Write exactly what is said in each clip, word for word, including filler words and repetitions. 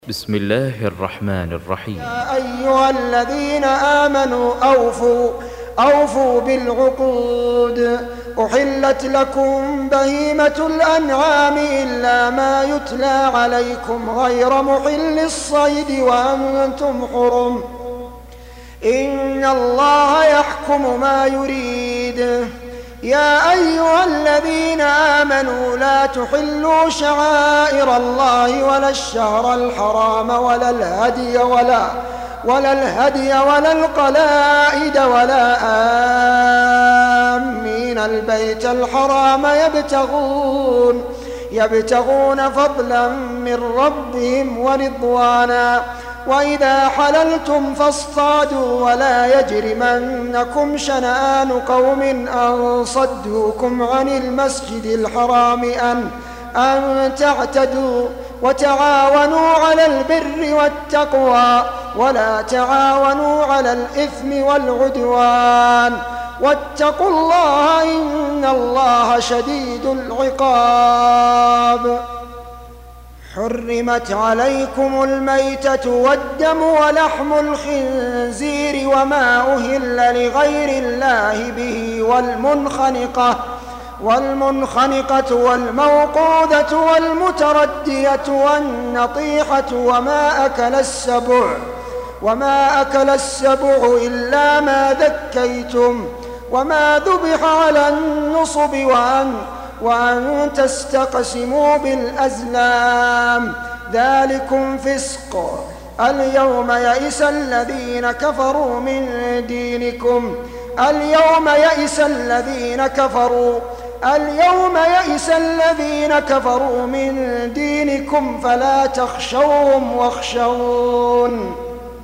بسم الله الرحمن الرحيم. يا أيها الذين آمنوا أوفوا أوفوا بالعقود. أحلت لكم بهيمة الأنعام إلا ما يتلى عليكم غير محل الصيد وأنتم حرم. إن الله يحكم ما يريد. يا أيها الذين آمنوا لا تحلوا شعائر الله ولا الشهر الحرام ولا الهدي ولا ولا الهدي ولا القلائد ولا آمين البيت الحرام يبتغون يبتغون فضلا من ربهم ورضوانا. وإذا حللتم فاصطادوا ولا يجرمنكم شنآن قوم أن صدوكم عن المسجد الحرام أن أن تعتدوا. وتعاونوا على البر والتقوى ولا تعاونوا على الإثم والعدوان. واتقوا الله إن الله شديد العقاب. حرمت عليكم الميتة والدم ولحم الخنزير وما أهل لغير الله به والمنخنقة والمنخنقة والموقوذة والمتردية والنطيحة وما أكل السبع وما أكل السبع إلا ما ذكيتم وما ذبح على النصب وأن وأن تستقسموا بالأزلام ذلكم فسق. اليوم يئس الذين كفروا من دينكم اليوم يئس الذين كفروا اليوم يئس الذين كفروا من دينكم فلا تخشوهم واخشون.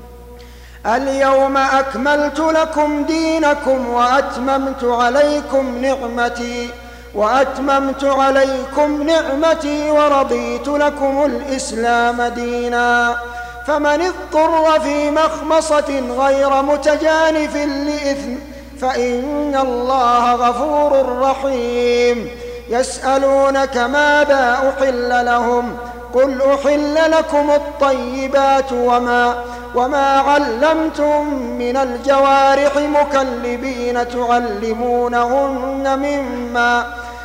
اليوم أكملت لكم دينكم وأتممت عليكم نعمتي وأتممت عليكم نعمتي ورضيت لكم الإسلام دينا. فمن اضطر في مخمصة غير متجانف لإثم فإن الله غفور رحيم. يسألونك ماذا أحل لهم قل أحل لكم الطيبات وما وما علمتم من الجوارح مكلبين تعلمونهن مما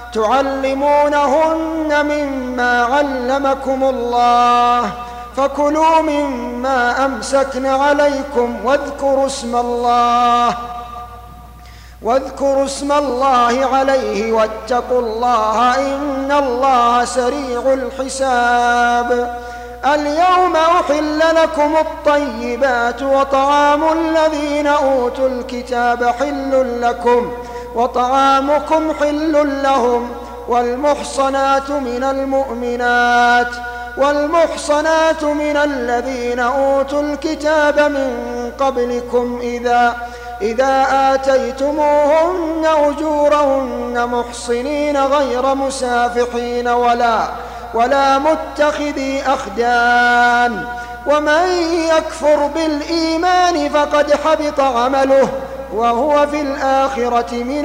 تعلمونهن مما علمكم الله فكلوا مما أمسكن عليكم واذكروا اسم الله واذكروا اسم الله عليه واتقوا الله إن الله سريع الحساب. اليوم أحل لكم الطيبات وطعام الذين أوتوا الكتاب حل لكم وطعامكم حل لهم. والمحصنات من المؤمنات والمحصنات من الذين أوتوا الكتاب من قبلكم إذا إذا آتيتموهن أجورهن محصنين غير مسافحين ولا ولا متخذي أخدان. ومن يكفر بالإيمان فقد حبط عمله وهو في الآخرة من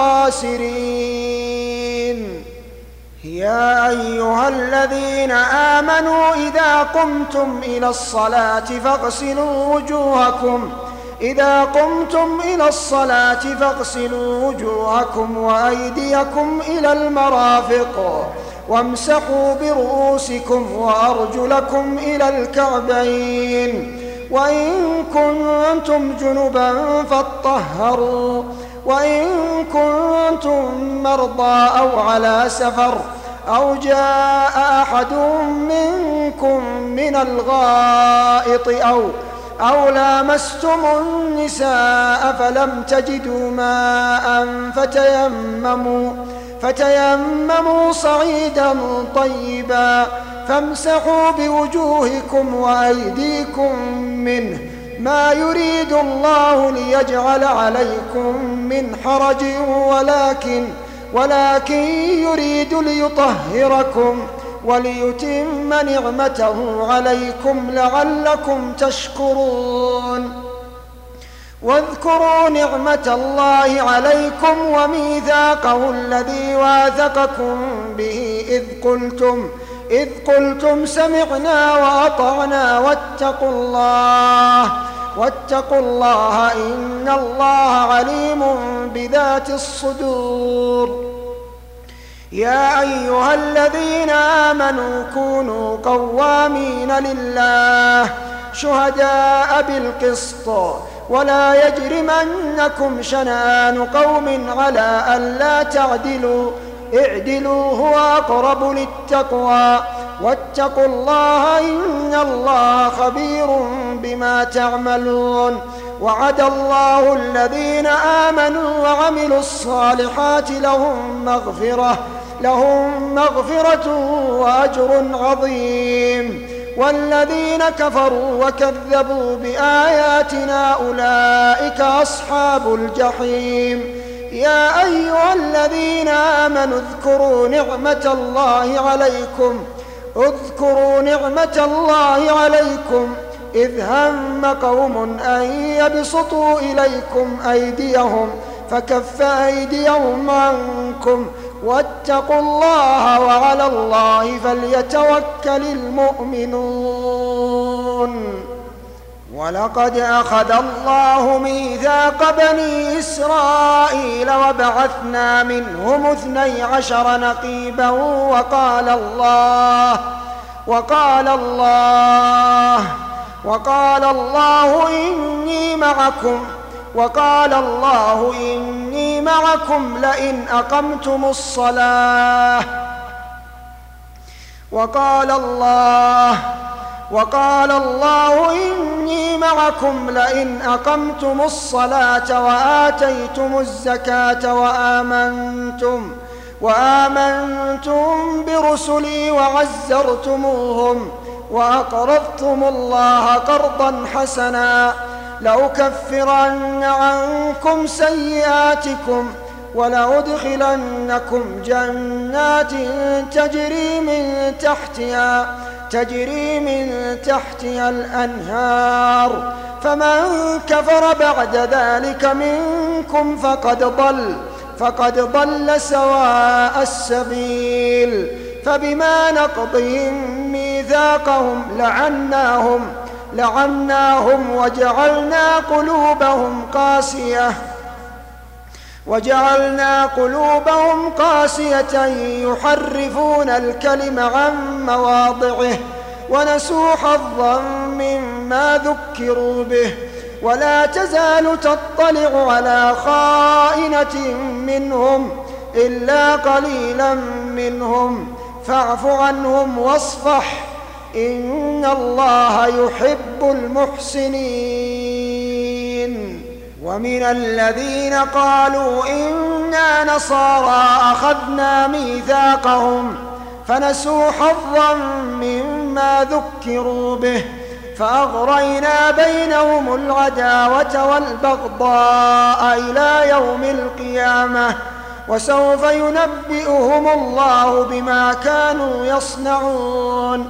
الخاسرين. يا أيها الذين آمنوا إذا قمتم إلى الصلاة فاغسلوا وجوهكم إذا قمتم إلى الصلاة فاغسلوا وجوهكم وأيديكم إلى المرافق وامسحوا برؤوسكم وأرجلكم إلى الكعبين. وإن كنتم جنبا فاطهروا وإن كنتم مرضى أو على سفر أو جاء أحد منكم من الغائط أو أو لامستم النساء فلم تجدوا ماء فتيمموا فتيمموا صعيدا طيبا فامسحوا بوجوهكم وأيديكم منه ما يريد الله ليجعل عليكم من حرج ولكن ولكن يريد ليطهركم وليتم نعمته عليكم لعلكم تشكرون. واذكروا نعمة الله عليكم وميثاقه الذي واثقكم به إذ قلتم إذ قلتم سمعنا وأطعنا واتقوا الله واتقوا الله إن الله عليم بذات الصدور. يا أيها الذين آمنوا كونوا قوامين لله شهداء بالقسط ولا يجرمنكم شنآن قوم على ألا تعدلوا اعدلوا هو أقرب للتقوى واتقوا الله إن الله خبير بما تعملون. وعد الله الذين آمنوا وعملوا الصالحات لهم مغفرة لهم مغفرة وأجر عظيم. والذين كفروا وكذبوا بآياتنا أولئك أصحاب الجحيم. يا أيها الذين آمنوا اذكروا نعمة الله عليكم اذكروا نعمة الله عليكم إذ هم قوم أن يبسطوا إليكم أيديهم فكف أيديهم عنكم واتقوا الله وعلى الله فليتوكل المؤمنون. ولقد أخذ الله ميثاق بني إسرائيل وبعثنا منهم اثني عشر نقيبا وقال الله وقال الله وقال الله إني معكم وقال الله إني معكم لئن أقمتم الصلاة وقال الله وقال الله إني معكم لئن أقمتم الصلاة وآتيتم الزكاة وآمنتم وآمنتم برسلي وعزرتموهم وأقرضتم الله قرضا حسنا لأكفرن عنكم سيئاتكم ولأدخلنكم جنات تجري من تحتها تجري من تحتها الأنهار فمن كفر بعد ذلك منكم فقد ضل فقد ضل سواء السبيل. فبما نقضهم ميثاقهم لعناهم لعناهم وجعلنا قلوبهم قاسية وجعلنا قلوبهم قاسية يحرفون الكلم عن مواضعه ونسوا حظا مما ذكروا به. ولا تزال تطلع على خائنة منهم إلا قليلا منهم فاعف عنهم واصفح إن الله يحب المحسنين. ومن الذين قالوا إنا نصارى أخذنا ميثاقهم فنسوا حظا مما ذكروا به فأغرينا بينهم العداوة والبغضاء إلى يوم القيامة وسوف ينبئهم الله بما كانوا يصنعون.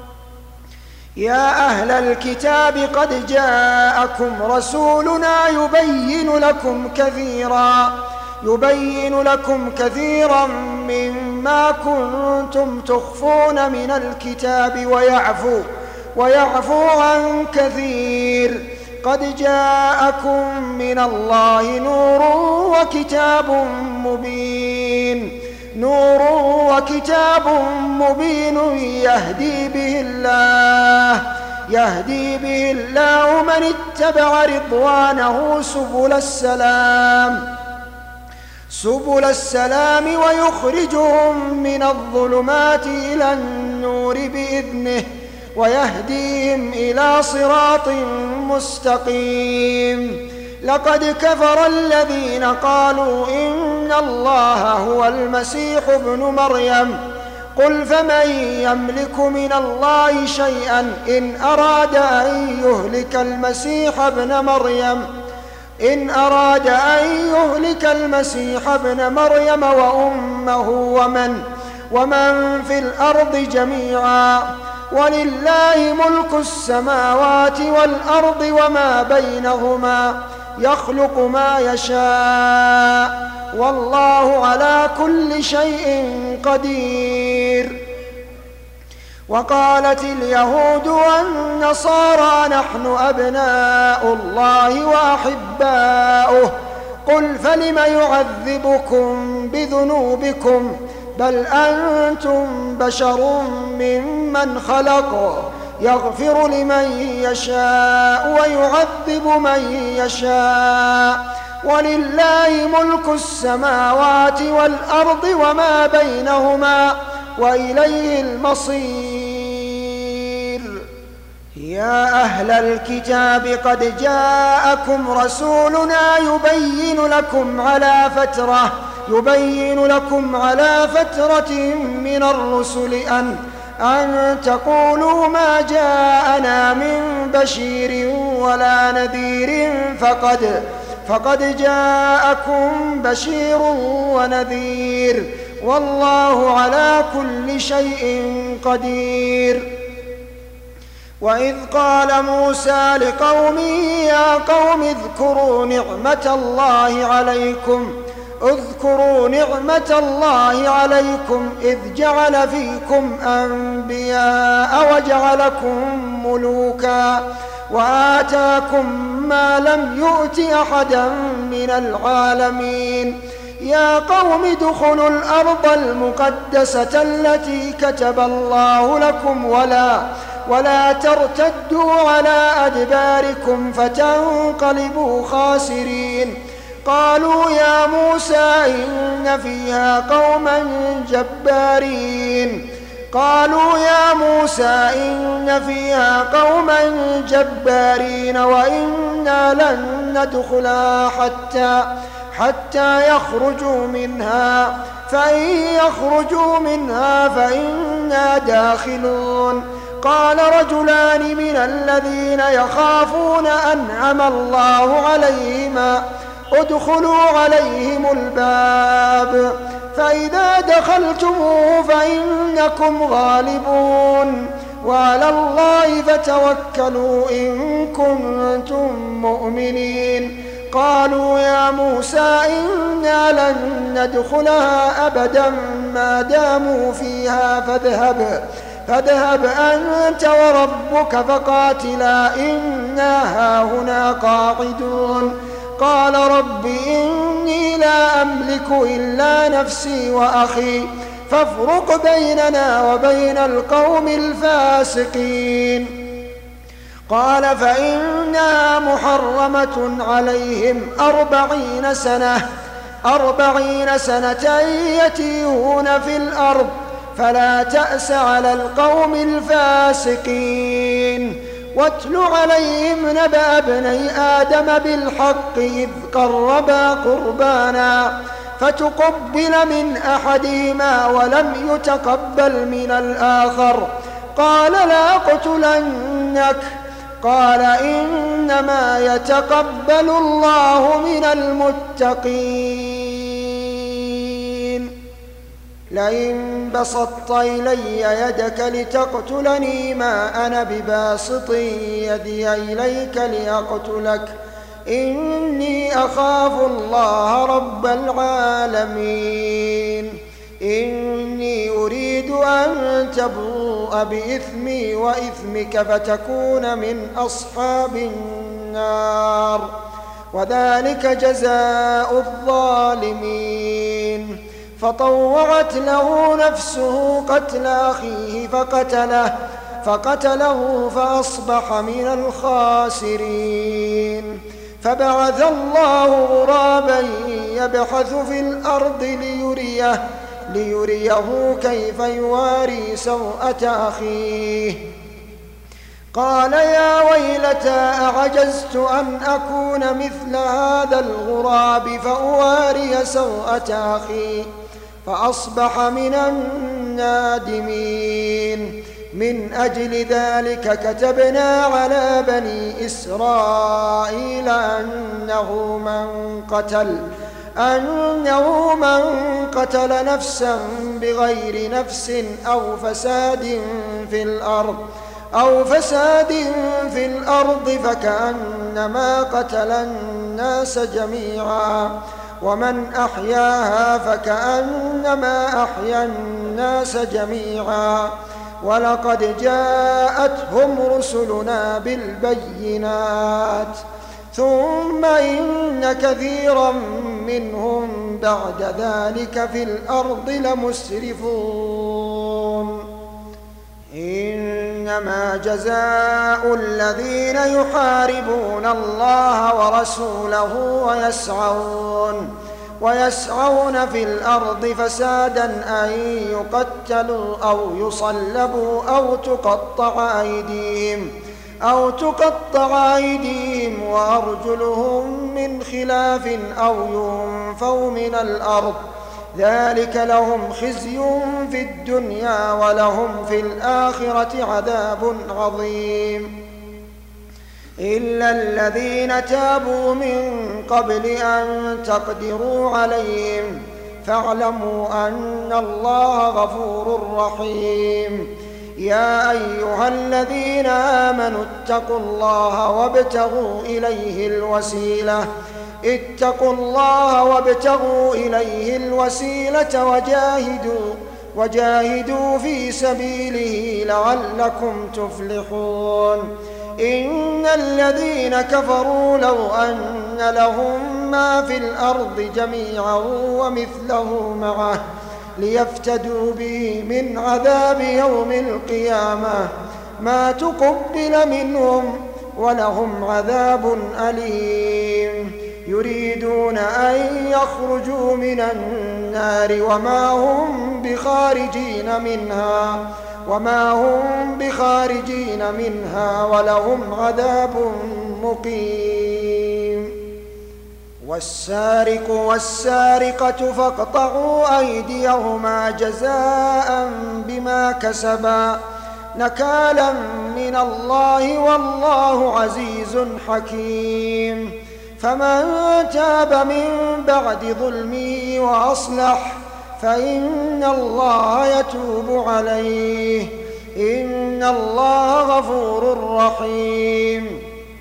يا أهل الكتاب قد جاءكم رسولنا يبين لكم كثيرا يبين لكم كثيرا مما كنتم تخفون من الكتاب ويعفو ويعفو عن كثير. قد جاءكم من الله نور وكتاب مبين نور وكتاب مبين يهدي به الله يهدي به الله من اتبع رضوانه سبل السلام سبل السلام ويخرجهم من الظلمات إلى النور بإذنه ويهديهم إلى صراط مستقيم. لقد كفر الذين قالوا إن الله هو المسيح ابن مريم قل فمن يملك من الله شيئا إن أراد أن يهلك المسيح ابن مريم إن أراد أن يهلك المسيح ابن مريم وأمه ومن ومن في الأرض جميعا ولله ملك السماوات والأرض وما بينهما يخلق ما يشاء والله على كل شيء قدير. وقالت اليهود والنصارى نحن أبناء الله وأحباؤه قل فلم يعذبكم بذنوبكم بل أنتم بشر ممن خلق يغفر لمن يشاء ويعذب من يشاء ولله ملك السماوات والأرض وما بينهما وإليه المصير. يا أهل الكتاب قد جاءكم رسولنا يبين لكم على فترة يبين لكم على فترة من الرسل أن أن تقولوا ما جاءنا من بشير ولا نذير فقد فقد جاءكم بشير ونذير والله على كل شيء قدير. وإذ قال موسى لقومه يا قوم اذكروا نعمة الله عليكم اذكروا نعمة الله عليكم إذ جعل فيكم أنبياء وجعلكم ملوكا وآتاكم ما لم يؤت أحدا من العالمين. يا قوم ادخلوا الأرض المقدسة التي كتب الله لكم ولا ولا ترتدوا على أدباركم فتنقلبوا خاسرين. قالوا يا موسى إن فيها قوما جبارين قالوا يا موسى إن فيها قوما جبارين وإنا لن ندخلها حتى حتى يخرجوا منها فإن يخرجوا منها فإنا داخلون. قال رجلان من الذين يخافون أنعم الله عليهما ادخلوا عليهم الباب فإذا دخلتموه فإنكم غالبون وعلى الله فتوكلوا إن كنتم مؤمنين. قالوا يا موسى إنا لن ندخلها أبدا ما داموا فيها فاذهب فاذهب أنت وربك فقاتلا إنا هاهنا قاعدون. قال رب إني لا أملك إلا نفسي وأخي فافرق بيننا وبين القوم الفاسقين. قال فإنها محرمة عليهم أربعين سنة أربعين سنة يتيهون في الأرض فلا تأس على القوم الفاسقين. واتل عليهم نبأ ابني آدم بالحق إذ قربا قربانا فتقبل من أحدهما ولم يتقبل من الآخر قال لأقتلنك قال إنما يتقبل الله من المتقين. لئن بسطت إلي يدك لتقتلني ما أنا بباسط يدي إليك لأقتلك إني أخاف الله رب العالمين. إني أريد أن تبوء بإثمي وإثمك فتكون من أصحاب النار وذلك جزاء الظالمين. فطوعت له نفسه قتل أخيه فقتله فقتله فأصبح من الخاسرين. فبعث الله غرابا يبحث في الأرض ليريه ليريه كيف يواري سوءة أخيه. قال يا ويلتى أعجزت أن أكون مثل هذا الغراب فأواري سوءة أخي فأصبح من النادمين. من أجل ذلك كتبنا على بني إسرائيل أنه من قتل أنه من قتل نفسا بغير نفس أو فساد في الأرض أو فساد في الأرض فكأنما قتل الناس جميعا ومن أحياها فكأنما أحيا الناس جميعا ولقد جاءتهم رسلنا بالبينات ثم إن كثيرا منهم بعد ذلك في الأرض لمسرفون إنما جزاء الذين يحاربون الله ورسوله ويسعون ويسعون في الأرض فسادا أن يقتلوا أو يصلبوا أو تقطع أيديهم أو تقطع أيديهم وأرجلهم من خلاف أو ينفوا من الأرض ذلك لهم خزي في الدنيا ولهم في الآخرة عذاب عظيم إلا الذين تابوا من قبل أن تقدروا عليهم فاعلموا أن الله غفور رحيم يا أيها الذين آمنوا اتقوا الله وابتغوا إليه الوسيلة اتقوا الله وابتغوا إليه الوسيلة وجاهدوا وجاهدوا في سبيله لعلكم تفلحون إن الذين كفروا لو أن لهم ما في الأرض جميعا ومثله معه ليفتدوا به من عذاب يوم القيامة ما تقبل منهم ولهم عذاب أليم يريدون أن يخرجوا من النار وما هم بخارجين منها وما هم بخارجين منها ولهم عذاب مقيم والسارق والسارقة فاقطعوا أيديهما جزاء بما كسبا نكالا من الله والله عزيز حكيم فمن تاب من بعد ظلمه وأصلح فإن الله يتوب عليه إن الله غفور رحيم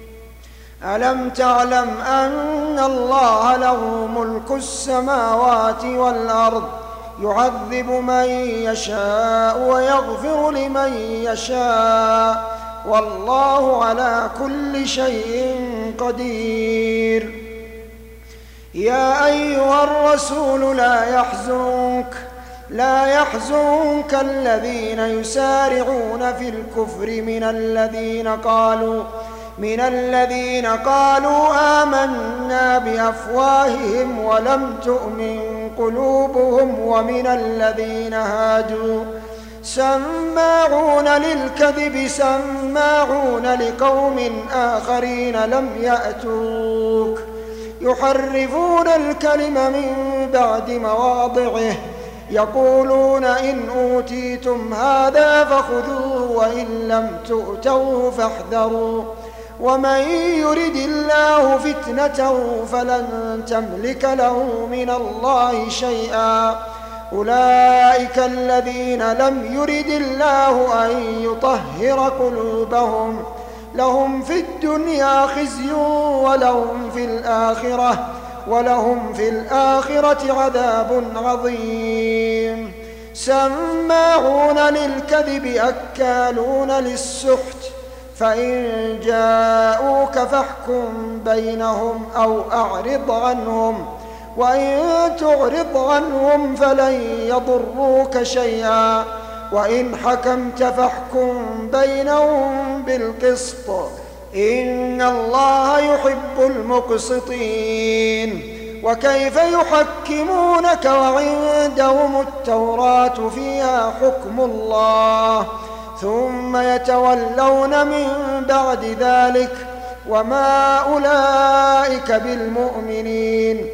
ألم تعلم أن الله له ملك السماوات والأرض يعذب من يشاء ويغفر لمن يشاء والله على كل شيء قدير يا أيها الرسول لا يحزنك لا يحزنك الذين يسارعون في الكفر من الذين قالوا من الذين قالوا آمنا بأفواههم ولم تؤمن قلوبهم ومن الذين هادوا سماعون للكذب سماعون لقوم آخرين لم يأتوك يحرفون الكلم من بعد مواضعه يقولون إن أوتيتم هذا فخذوه وإن لم تؤتوه فاحذروا ومن يرد الله فتنته فلن تملك له من الله شيئا أولئك الذين لم يرد الله أن يطهر قلوبهم لهم في الدنيا خزي ولهم في الآخرة ولهم في الآخرة عذاب عظيم سماعون للكذب أكالون للسحت فإن جاءوك فاحكم بينهم أو أعرض عنهم وإن تعرض عنهم فلن يضروك شيئا وإن حكمت فاحكم بينهم بالقسط إن الله يحب المقسطين وكيف يحكمونك وعندهم التوراة فيها حكم الله ثم يتولون من بعد ذلك وما أولئك بالمؤمنين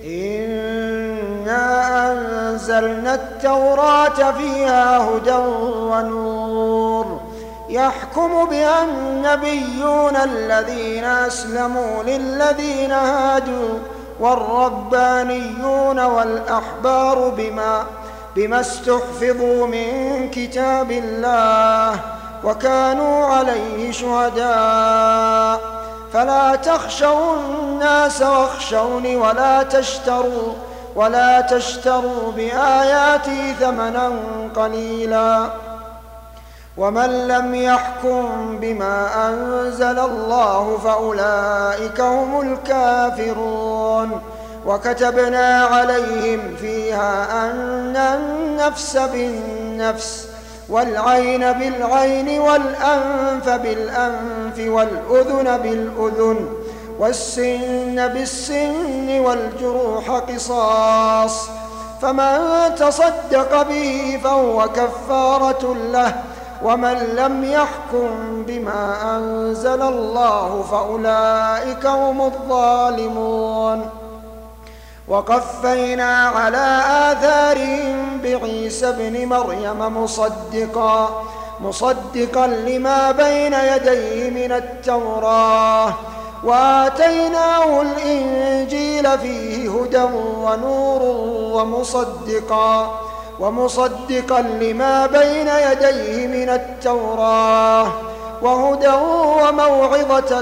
إنا أنزلنا التوراة فيها هدى ونور يحكم بها النبيون الذين أسلموا للذين هادوا والربانيون والأحبار بما بما استحفظوا من كتاب الله وكانوا عليه شهداء فلا تخشوا الناس واخشوني ولا تشتروا ولا تشتروا بآياتي ثمنا قليلا ومن لم يحكم بما أنزل الله فأولئك هم الكافرون. وكتبنا عليهم فيها أن النفس بالنفس والعين بالعين والأنف بالأنف والأذن بالأذن والسن بالسن والجروح قصاص، فمن تصدق به فهو كفارة له. ومن لم يحكم بما أنزل الله فأولئك هم الظالمون. وقفينا على آثارهم بعيسى ابن مريم مصدقا مصدقا لما بين يديه من التوراة، وآتيناه الإنجيل فيه هدى ونور ومصدقا ومصدقا لما بين يديه من التوراة وهدى وموعظة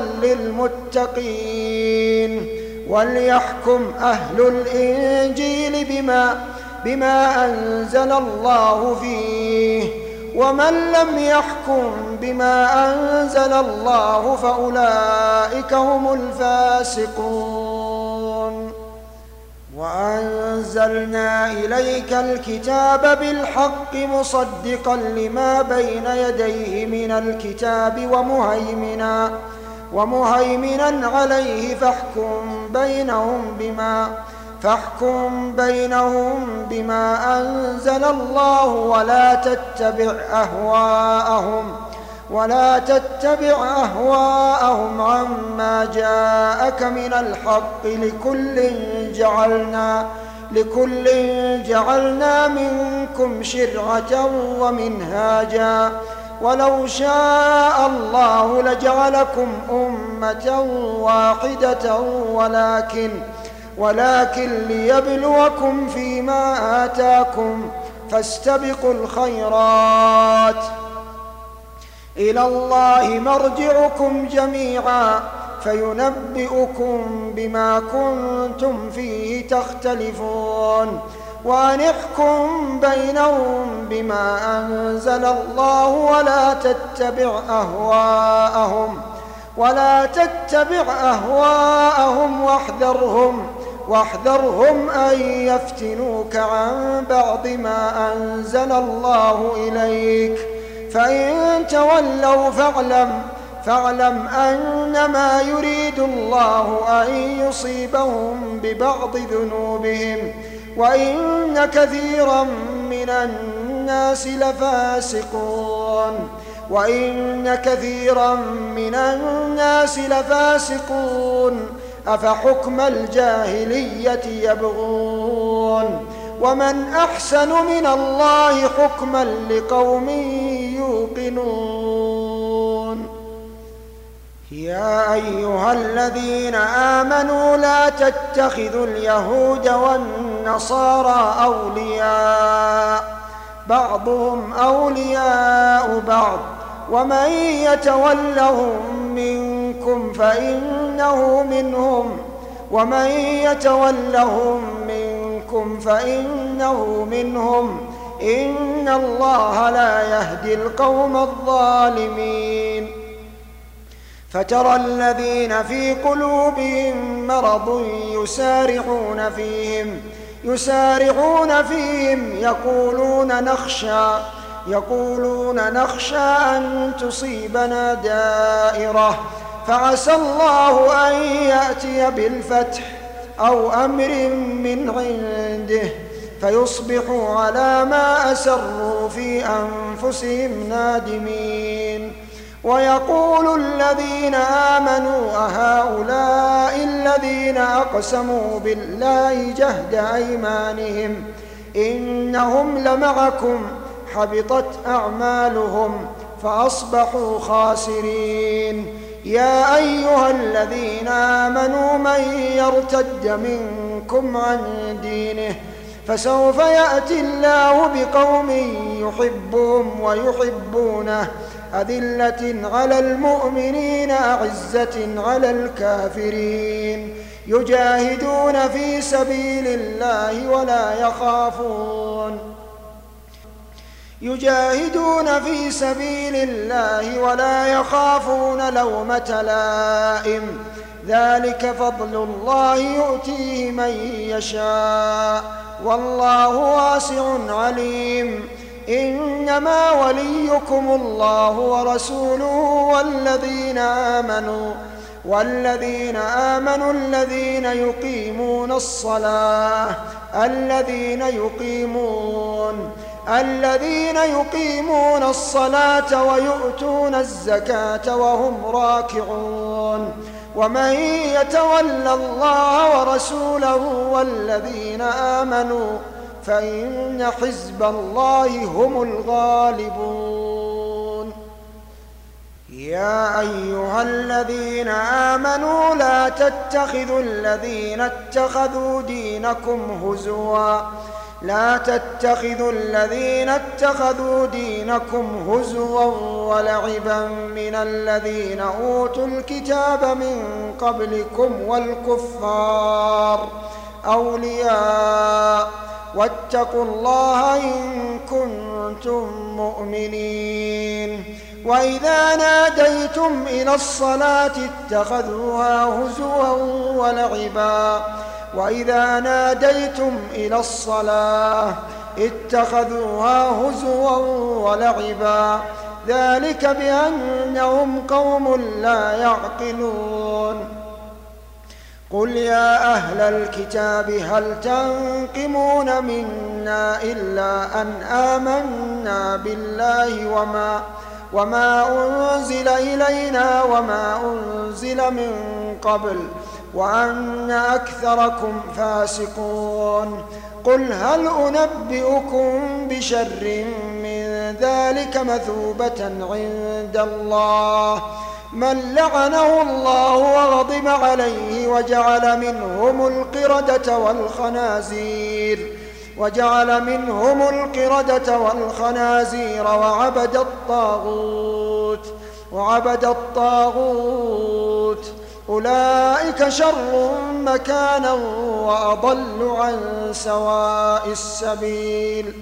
للمتقين. وليحكم أهل الإنجيل بما, بما أنزل الله فيه، ومن لم يحكم بما أنزل الله فأولئك هم الفاسقون. وأنزلنا إليك الكتاب بالحق مصدقا لما بين يديه من الكتاب ومهيمنا ومهيمنا عليه فاحكم بينهم بما فاحكم بينهم بما أنزل الله ولا تتبع أهواءهم ولا تتبع أهواءهم عما جاءك من الحق، لكل جعلنا لكل جعلنا منكم شرعة ومنهاجا، ولو شاء الله لجعلكم أمة واحدة ولكن ولكن ليبلوكم فيما آتاكم، فاستبقوا الخيرات، إلى الله مرجعكم جميعا فينبئكم بما كنتم فيه تختلفون. وأن احكم بينهم بما أنزل الله ولا تتبع أهواءهم ولا تتبع أهواءهم واحذرهم واحذرهم أن يفتنوك عن بعض ما أنزل الله إليك، فإن تولوا فاعلم فاعلم أنما يريد الله أن يصيبهم ببعض ذنوبهم، وإن كثيرا من الناس لفاسقون وإن كثيرا من الناس لفاسقون أفحكم الجاهلية يبغون، ومن أحسن من الله حكما لقوم يوقنون. يا أيها الذين آمنوا لا تتخذوا اليهود والنصارى أولياء بعضهم أولياء بعض، ومن يتولهم منكم فإنه منهم ومن يتولهم منكم فإنه منهم إن الله لا يهدي القوم الظالمين. فترى الذين في قلوبهم مرض يسارعون فيهم يسارعون فيهم يقولون نخشى يقولون نخشى أن تصيبنا دائرة، فعسى الله أن يأتي بالفتح أو أمر من عنده فيصبحوا على ما أسروا في أنفسهم نادمين. ويقول الذين آمنوا أهؤلاء الذين أقسموا بالله جهد أيمانهم إنهم لمعكم حبطت أعمالهم فأصبحوا خاسرين. يا أيها الذين آمنوا من يرتد منكم عن دينه فسوف يأتي الله بقوم يحبهم ويحبونه أذلة على المؤمنين أعزة على الكافرين يجاهدون في سبيل الله ولا يخافون يجاهدون في سبيل الله ولا يخافون لومة لائم ذلك فضل الله يؤتيه من يشاء والله واسع عليم إنما وليكم الله ورسوله والذين آمنوا والذين آمنوا الذين يقيمون الصلاة الذين يقيمون الذين يقيمون الصلاة ويؤتون الزكاة وهم راكعون ومن يتول الله ورسوله والذين آمنوا فإن حزب الله هم الغالبون. يا أيها الذين آمنوا لا تتخذوا الذين اتخذوا دينكم هزوا لا تتخذوا الذين اتخذوا دينكم هزوا ولعبا من الذين أوتوا الكتاب من قبلكم والكفار أولياء واتقوا الله إن كنتم مؤمنين. وإذا ناديتم إلى الصلاة اتخذوها هزوا ولعبا وإذا ناديتم إلى الصلاة اتخذوها هزوا ولعبا ذلك بأنهم قوم لا يعقلون. قل يا أهل الكتاب هل تنقمون منا إلا أن آمنا بالله وما وما أنزل إلينا وما أنزل من قبل وأن أكثركم فاسقون. قل هل أنبئكم بشر من ذلك مثوبة عند الله من لعنه الله وغضب عليه وجعل منهم القردة والخنازير وجعل منهم القردة والخنازير وعبد الطاغوت وعبد الطاغوت أولئك شر مكانا وأضل عن سواء السبيل.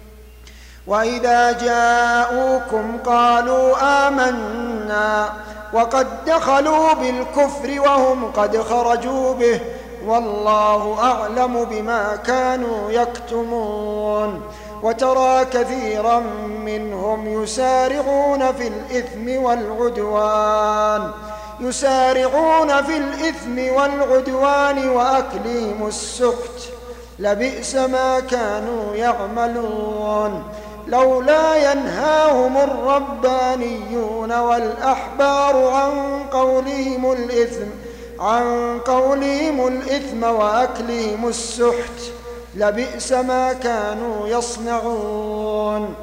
وإذا جاءوكم قالوا آمنا وقد دخلوا بالكفر وهم قد خرجوا به والله أعلم بما كانوا يكتمون. وترى كثيرا منهم يسارعون في الإثم والعدوان يسارعون في الإثم والعدوان وأكلهم السحت لبئس ما كانوا يعملون. لولا ينهاهم الربانيون والأحبار عن قولهم الإثم عن قولهم الإثم وأكلهم السحت لبئس ما كانوا يصنعون.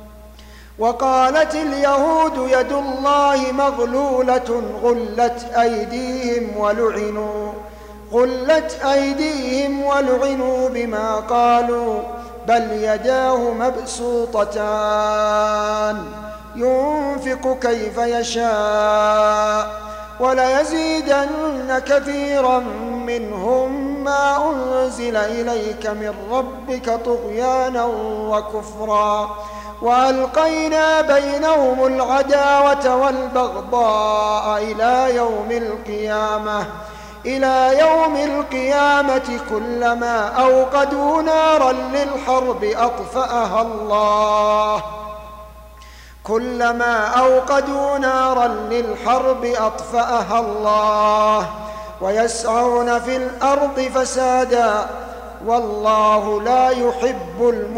وقالت اليهود يد الله مغلولة غلت أيديهم ولعنوا غلت أيديهم ولعنوا بما قالوا بل يداه مبسوطتان ينفق كيف يشاء وليزيدن كثيرا منهم ما أنزل إليك من ربك طغيانا وكفرا وألقينا بينهم العداوة والبغضاء إلى يوم القيامة إلى يوم القيامة كلما أوقدوا نارا للحرب أطفأها الله كلما أوقدوا نارا للحرب أطفأها الله ويسعون في الأرض فسادا والله لا يحب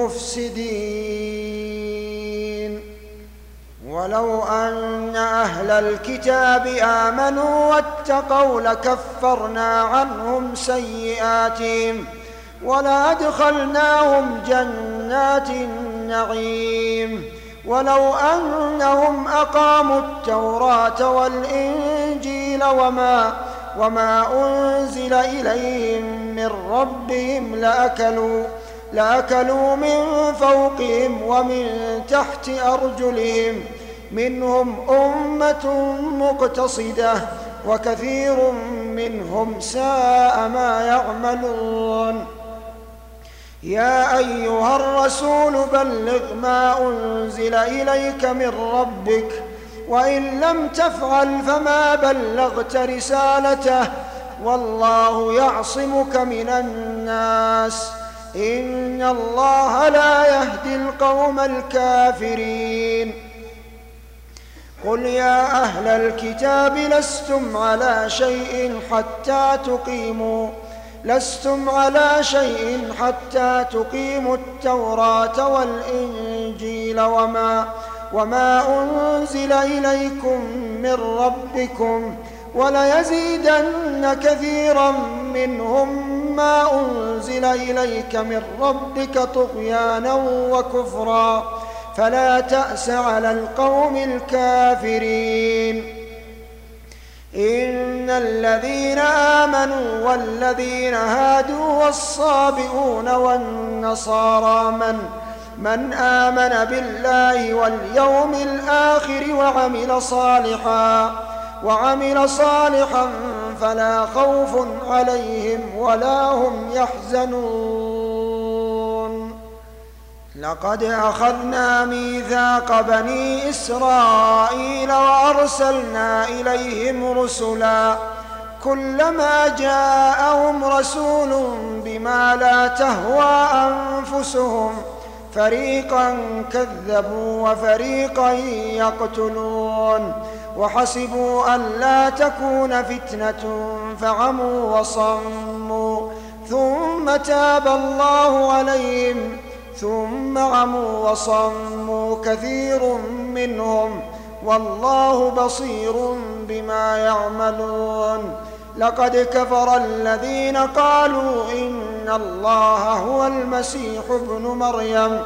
المفسدين. ولو أن أهل الكتاب آمنوا واتقوا لكفرنا عنهم سيئاتهم ولأدخلناهم جنات النعيم ولو أنهم أقاموا التوراة والإنجيل وما وما أنزل إليهم من ربهم لأكلوا لأكلوا من فوقهم ومن تحت أرجلهم منهم أمة مقتصدة وكثير منهم ساء ما يعملون. يا أيها الرسول بلغ ما أنزل إليك من ربك وإن لم تفعل فما بلغت رسالته والله يعصمك من الناس إن الله لا يهدي القوم الكافرين. قل يا أهل الكتاب لستم على شيء حتى تقيموا لستم على شيء حتى تقيموا التوراة والإنجيل وما وما أنزل إليكم من ربكم وليزيدن كثيرا منهم ما أنزل إليك من ربك طغيانا وكفرا فلا تأس على القوم الكافرين. إن الذين آمنوا والذين هادوا والصابئون والنصارى من من آمن بالله واليوم الآخر وعمل صالحا وعمل صالحا فلا خوف عليهم ولا هم يحزنون. لقد أخذنا ميثاق بني إسرائيل وأرسلنا إليهم رسلا كلما جاءهم رسول بما لا تهوى أنفسهم فريقا كذبوا وفريقا يقتلون وحسبوا ألا تكون فتنة فعموا وصموا ثم تاب الله عليهم ثم عموا وصموا كثير منهم والله بصير بما يعملون. لقد كفر الذين قالوا إن الله هو المسيح ابن مريم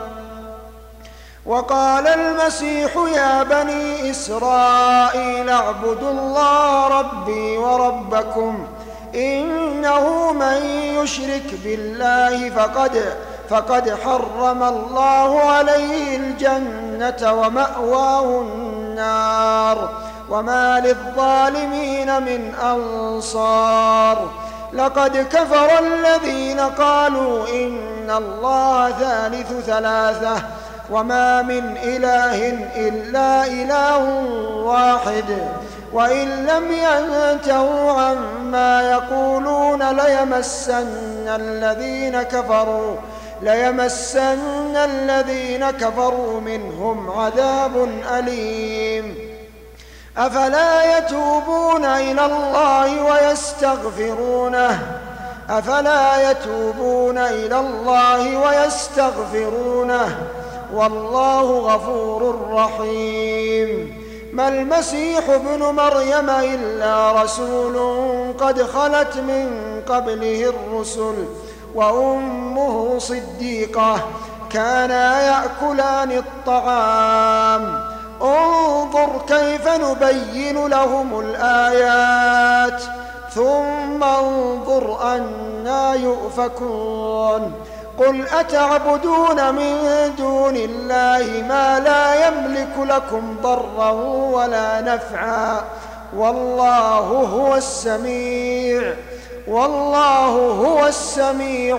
وقال المسيح يا بني إسرائيل اعبدوا الله ربي وربكم إنه من يشرك بالله فقد فقد حرم الله عليه الجنة ومأواه النار وما للظالمين من أنصار. لقد كفر الذين قالوا إن الله ثالث ثلاثة وما من إله إلا إله واحد وإن لم ينتهوا عما يقولون ليمسن الذين كفروا ليمسن الذين كفروا منهم عذاب أليم. أفلا يتوبون إلى الله ويستغفرونه أفلا يتوبون إلى الله ويستغفرونه والله غفور رحيم. ما المسيح ابن مريم إلا رسول قد خلت من قبله الرسل وأمه صديقة كانا يأكلان الطعام انظر كيف نبين لهم الآيات ثم انظر أنى يؤفكون. قل أتعبدون من دون الله ما لا يملك لكم ضرا ولا نفعا والله هو السميع والله هو السميع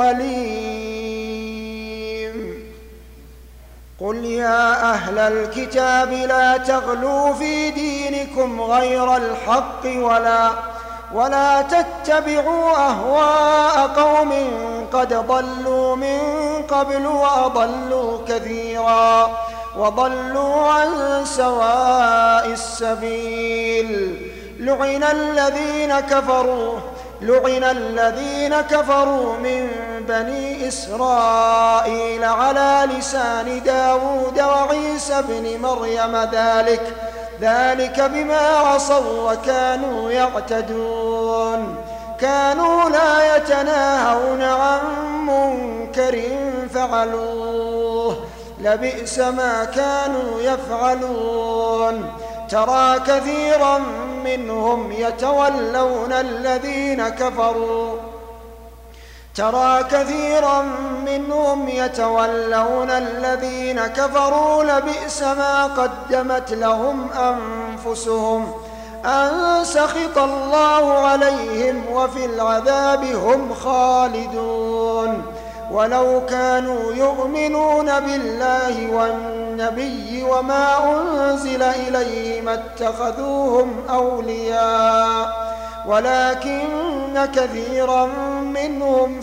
العليم. قل يا أهل الكتاب لا تغلوا في دينكم غير الحق ولا ولا تتبعوا أهواء قوم قد ضلوا من قبل وأضلوا كثيرا وضلوا عن سواء السبيل. لعن الذين كفروا لعن الذين كفروا من بني إسرائيل على لسان داود وعيسى بن مريم ذلك ذلك بما عصوا وكانوا يعتدون. كانوا لا يتناهون عن منكر فعلوه لبئس ما كانوا يفعلون. ترى كثيرا منهم يتولون الذين كفروا ترى كثيرا منهم يتولون الذين كفروا لبئس ما قدمت لهم أنفسهم أن سخط الله عليهم وفي العذاب هم خالدون. ولو كانوا يؤمنون بالله والنبي وما أنزل إليه ما اتخذوهم أولياء ولكن كثيرا منهم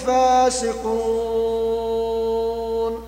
فاسقون.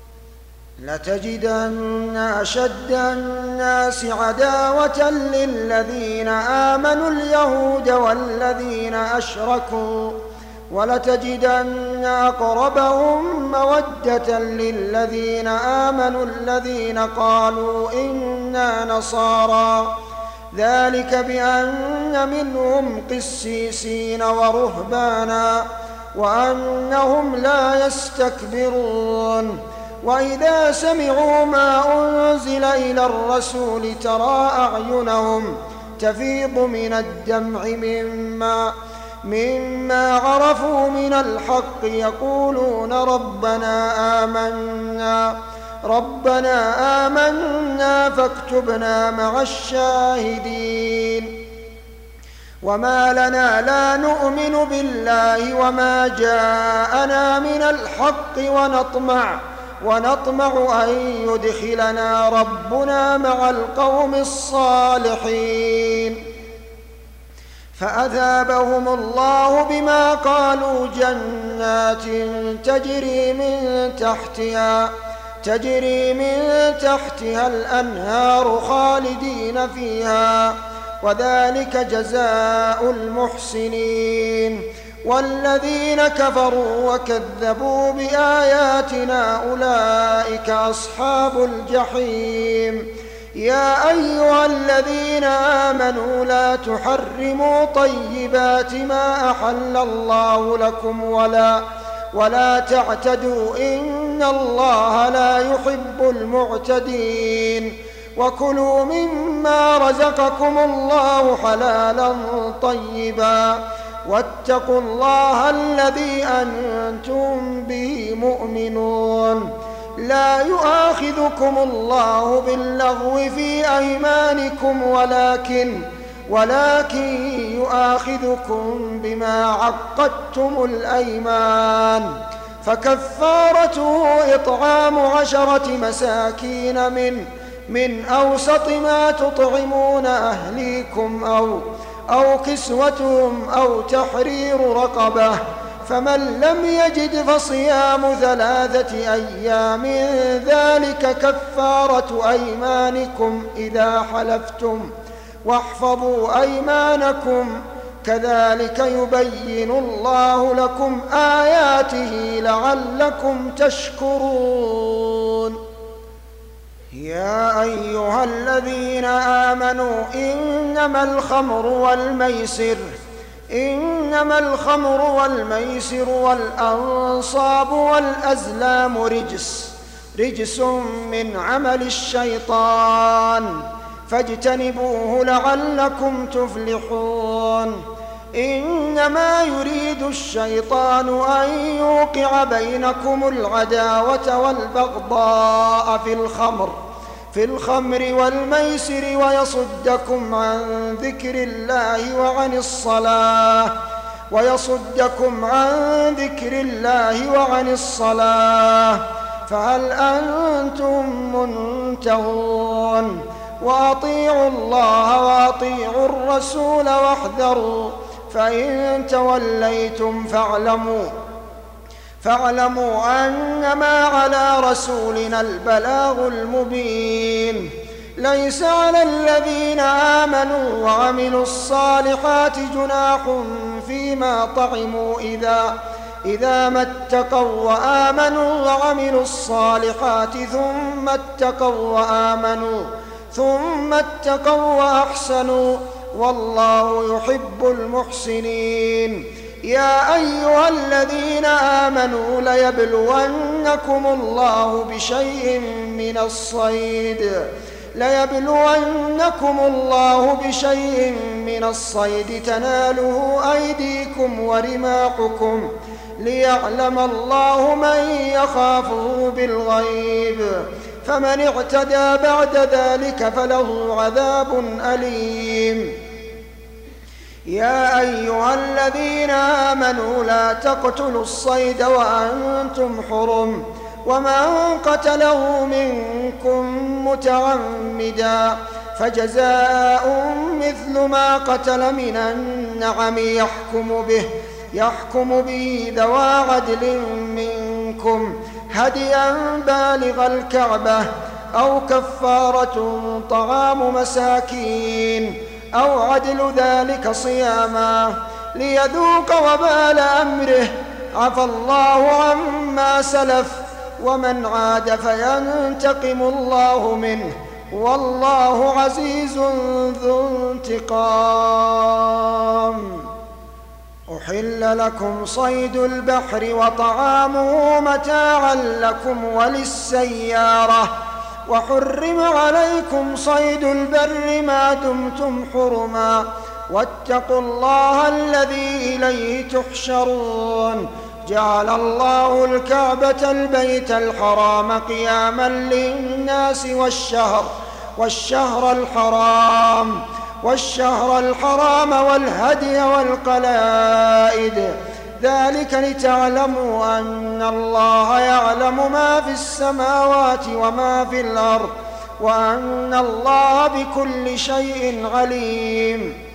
لتجدن أشد الناس عداوة للذين آمنوا اليهود والذين أشركوا ولتجدن أقربهم مودة للذين آمنوا الذين قالوا إنا نصارى ذلك بأن منهم قسيسين ورهبانا وأنهم لا يستكبرون. وإذا سمعوا ما أنزل إلى الرسول ترى أعينهم تفيض من الدمع مما مما عرفوا من الحق يقولون ربنا آمنا ربنا آمنا فاكتبنا مع الشاهدين. وما لنا لا نؤمن بالله وما جاءنا من الحق ونطمع ونطمع أن يدخلنا ربنا مع القوم الصالحين. فأثابهم الله بما قالوا جنات تجري من تحتها تجري من تحتها الأنهار خالدين فيها وذلك جزاء المحسنين. والذين كفروا وكذبوا بآياتنا أولئك أصحاب الجحيم. يا أيها الذين آمنوا لا تحرموا طيبات ما أحل الله لكم ولا ولا تعتدوا إن الله لا يحب المعتدين. وكلوا مما رزقكم الله حلالا طيبا واتقوا الله الذي أنتم به مؤمنون. لا يؤاخذكم الله باللغو في أيمانكم ولكن ولكن يؤاخذكم بما عقدتم الأيمان فكفارته إطعام عشرة مساكين من من أوسط ما تطعمون أهليكم أو أو كسوتهم أو تحرير رقبة فمن لم يجد فصيام ثلاثة أيام ذلك كفارة أيمانكم إذا حلفتم واحفظوا أيمانكم كذلك يبين الله لكم آياته لعلكم تشكرون. يا أيها الذين آمنوا إنما الخمر والميسر إنما الخمر والميسر والأنصاب والأزلام رجس رجس من عمل الشيطان فاجتنبوه لعلكم تفلحون. إنما يريد الشيطان أن يوقع بينكم العداوة والبغضاء في الخمر في الخمر والميسر ويصدكم عن ذكر الله وعن الصلاة ويصدكم عن ذكر الله وعن الصلاة فهل أنتم منتهون؟ وأطيعوا الله وأطيعوا الرسول واحذروا فإن توليتم فاعلموا فاعلموا أنما على رسولنا البلاغ المبين. ليس على الذين آمنوا وعملوا الصالحات جناح فيما طعموا إذا إذا ما اتقوا وآمنوا وعملوا الصالحات ثم اتقوا وآمنوا ثم اتقوا وأحسنوا والله يحب المحسنين. يا أيها الذين آمنوا ليبلونكم الله بشيء من الصيد ليبلونكم الله بشيء من الصيد تناله أيديكم ورماحكم ليعلم الله من يخافه بالغيب فمن اعتدى بعد ذلك فله عذاب أليم. يا أيها الذين آمنوا لا تقتلوا الصيد وأنتم حرم ومن قتله منكم متعمدا فجزاء مثل ما قتل من النعم يحكم به يحكم به ذوى عدل منكم هديا بالغ الكعبة أو كفارة طعام مساكين أو عدل ذلك صياما ليذوق وبال أمره عفى الله عما سلف ومن عاد فينتقم الله منه والله عزيز ذو انتقام. أحل لكم صيد البحر وطعامه متاعا لكم وللسيارة وحرم عليكم صيد البر ما دمتم حرما واتقوا الله الذي إليه تحشرون. جعل الله الكعبة البيت الحرام قياما للناس والشهر والشهر الحرام والشهر الحرام والهدي والقلائد ذلك لتعلموا أن الله يعلم ما في السماوات وما في الأرض وأن الله بكل شيء عليم.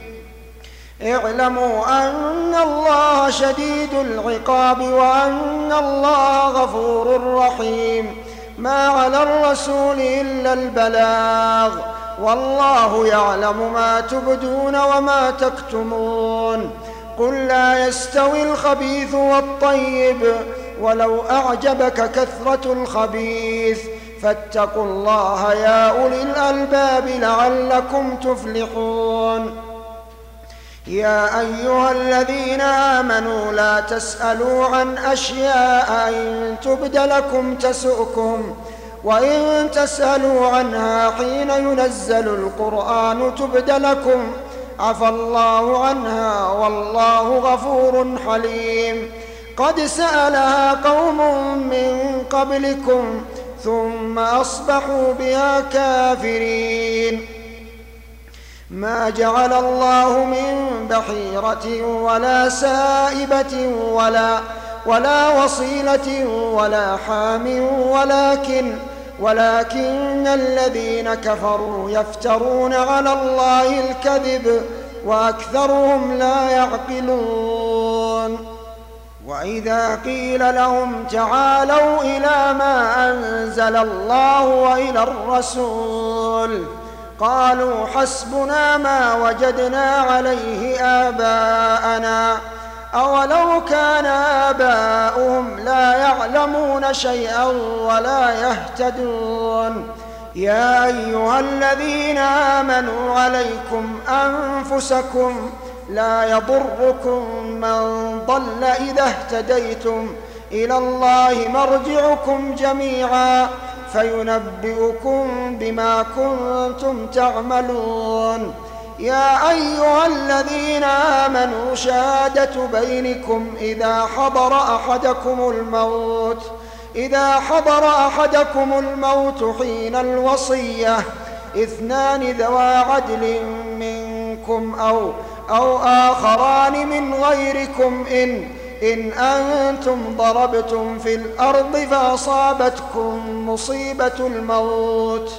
اعلموا أن الله شديد العقاب وأن الله غفور رحيم. ما على الرسول إلا البلاغ والله يعلم ما تبدون وما تكتمون. قل لا يستوي الخبيث والطيب ولو أعجبك كثرة الخبيث فاتقوا الله يا أولي الألباب لعلكم تفلحون. يا أيها الذين آمنوا لا تسألوا عن أشياء إن تبد لكم تسؤكم وإن تسألوا عنها حين ينزل القرآن تبد لكم عفى الله عنها والله غفور حليم. قد سألها قوم من قبلكم ثم أصبحوا بها كافرين. ما جعل الله من بحيرة ولا سائبة ولا ولا وصيلة ولا حام ولكن ولكن الذين كفروا يفترون على الله الكذب وأكثرهم لا يعقلون. وإذا قيل لهم تعالوا إلى ما أنزل الله وإلى الرسول قالوا حسبنا ما وجدنا عليه آباءنا أولو كان آباؤهم لا يعلمون شيئا ولا يهتدون. يا أيها الذين آمنوا عليكم أنفسكم لا يضركم من ضل إذا اهتديتم إلى الله مرجعكم جميعا فينبئكم بما كنتم تعملون. يا أيها الذين آمنوا شهادة بينكم إذا حضر أحدكم الموت إذا حضر أحدكم الموت حين الوصية اثنان ذوى عدل منكم أو أو آخران من غيركم إن إن أنتم ضربتم في الأرض فأصابتكم مصيبة الموت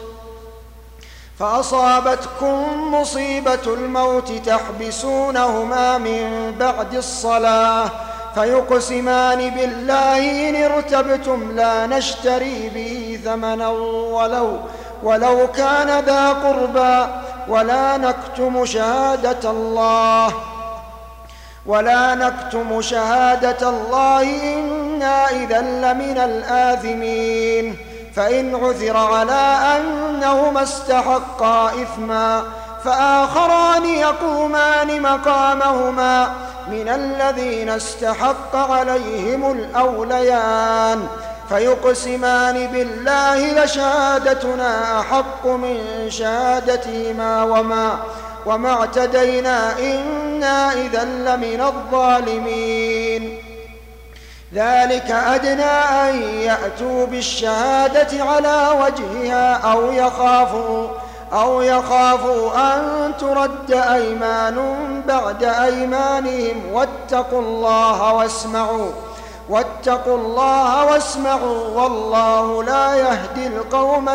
فأصابتكم مصيبة الموت تحبسونهما من بعد الصلاة فيقسمان بالله إن ارتبتم لا نشتري به ثمنا ولو ولو كان ذا قربى ولا نكتم شهادة الله ولا نكتم شهادة الله إنا إذا لمن الآثمين. فإن عثر على أنهما استحقا إثما فآخران يقومان مقامهما من الذين استحق عليهم الأوليان فيقسمان بالله لشهادتنا أحق من شهادتهما وما وما اعتدينا إنا إذا لمن الظالمين. ذلك أدنى أن يأتوا بالشهادة على وجهها أو يخافوا أو يخافوا أن ترد أيمان بعد أيمانهم واتقوا الله واسمعوا واتقوا الله واسمعوا والله لا يهدي القوم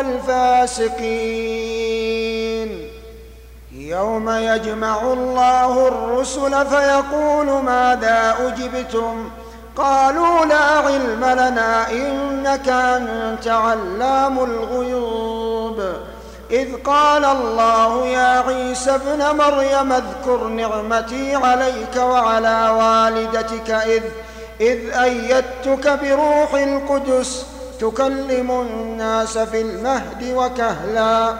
الفاسقين. يوم يجمع الله الرسل فيقول ماذا أجبتم؟ قالوا لا علم لنا إنك أنت علام الغيوب. إذ قال الله يا عيسى ابن مريم اذكر نعمتي عليك وعلى والدتك إذ إذ أيدتك بروح القدس تكلم الناس في المهد وكهلا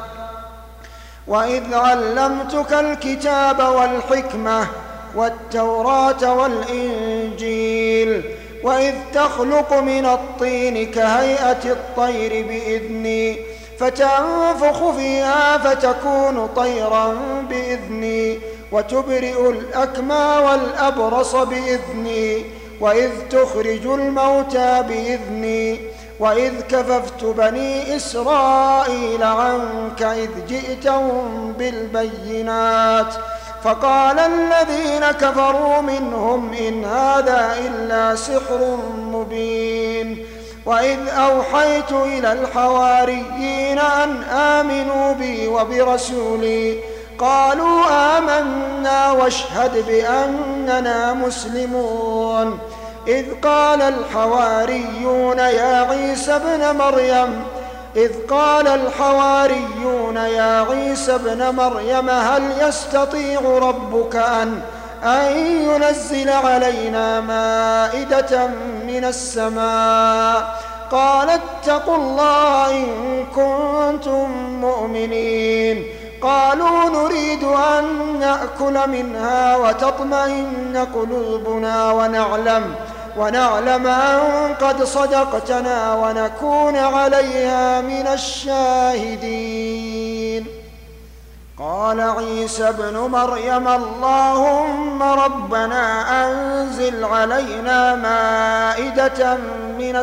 وإذ علمتك الكتاب والحكمة والتوراة والإنجيل وإذ تخلق من الطين كهيئة الطير بإذني فتنفخ فيها فتكون طيرا بإذني وتبرئ الأكمى والأبرص بإذني وإذ تخرج الموتى بإذني وإذ كففت بني إسرائيل عنك إذ جئتهم بالبينات فقال الذين كفروا منهم إن هذا إلا سحر مبين. وإذ أوحيت إلى الحواريين أن آمنوا بي وبرسولي قالوا آمنا واشهد بأننا مسلمون. إذ قال الحواريون يا عيسى ابن مريم إذ قال الحواريون يا عيسى ابن مريم هل يستطيع ربك أن أن ينزل علينا مائدة من السماء؟ قال اتقوا الله إن كنتم مؤمنين. قالوا نريد أن نأكل منها وتطمئن قلوبنا ونعلم ونعلم أن قد صدقتنا ونكون عليها من الشاهدين. قال عيسى ابن مريم اللهم ربنا أنزل علينا مائدة من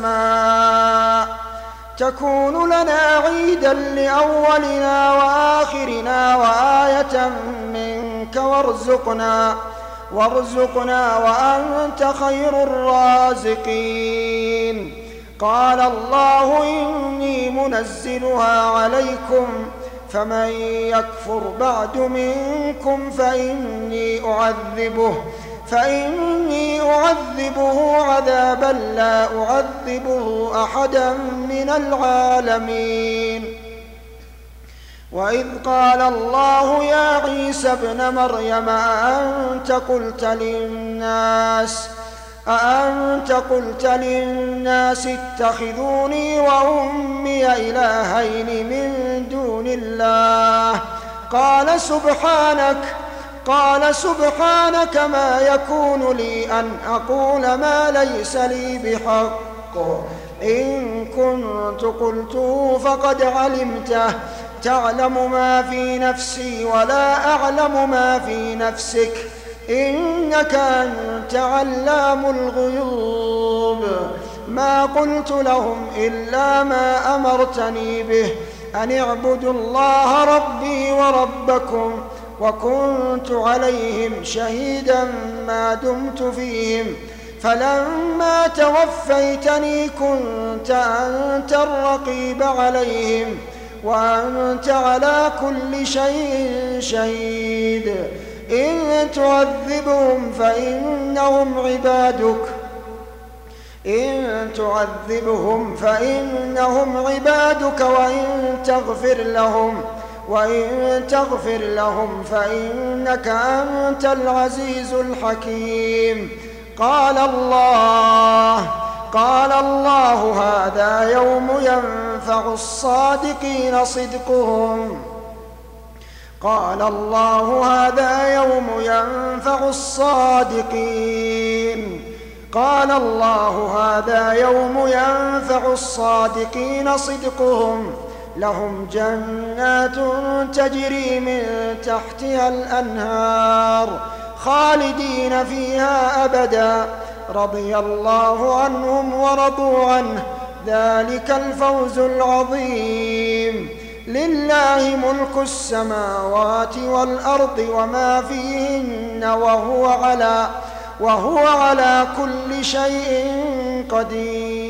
السماء تكون لنا عيدا لأولنا وآخرنا وآية منك وارزقنا وارزقنا وأنت خير الرازقين. قال الله إني منزلها عليكم فمن يكفر بعد منكم فإني أعذبه فإني أعذبه عذابا لا أعذبه أحدا من العالمين. وإذ قال الله يا عيسى ابن مريم أأنت قلت للناس أأنت قلت للناس اتخذوني وأمي إلهين من دون الله؟ قال سبحانك قال سبحانك ما يكون لي أن أقول ما ليس لي بحق إن كنت قلته فقد علمته تعلم ما في نفسي ولا أعلم ما في نفسك إنك أنت علام الغيوب. ما قلت لهم إلا ما أمرتني به أن اعبدوا الله ربي وربكم وكنت عليهم شهيدا ما دمت فيهم فلما توفيتني كنت أنت الرقيب عليهم وأنت على كل شيء شهيد. إن تعذبهم فإنهم عبادك إن تعذبهم فإنهم عبادك وإن تغفر لهم وإن تغفر لهم فإنك أنت العزيز الحكيم. قال الله قال الله هذا يوم ينفع الصادقين صدقهم قال الله هذا يوم ينفع الصادقين قال الله هذا يوم ينفع الصادقين صدقهم لهم جنات تجري من تحتها الأنهار خالدين فيها أبدا رضي الله عنهم ورضوا عنه ذلك الفوز العظيم. لله ملك السماوات والأرض وما فيهن وهو على وهو على كل شيء قدير.